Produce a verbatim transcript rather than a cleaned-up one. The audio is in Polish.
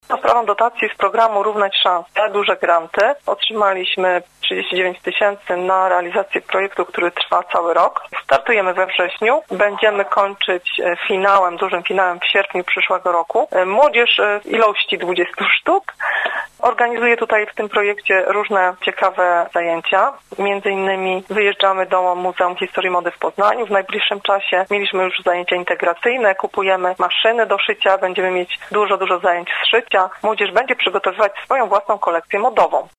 Za sprawą dotacji z programu Równać Szanse, duże granty, otrzymaliśmy trzydzieści dziewięć tysięcy na realizację projektu, który trwa cały rok. Startujemy we wrześniu. Będziemy kończyć finałem, dużym finałem w sierpniu przyszłego roku. Młodzież w ilości dwudziestu sztuk. Organizuję tutaj w tym projekcie różne ciekawe zajęcia. Między innymi wyjeżdżamy do Muzeum Historii Mody w Poznaniu. W najbliższym czasie mieliśmy już zajęcia integracyjne. Kupujemy maszyny do szycia. Będziemy mieć dużo, dużo zajęć z szycia. Młodzież będzie przygotowywać swoją własną kolekcję modową.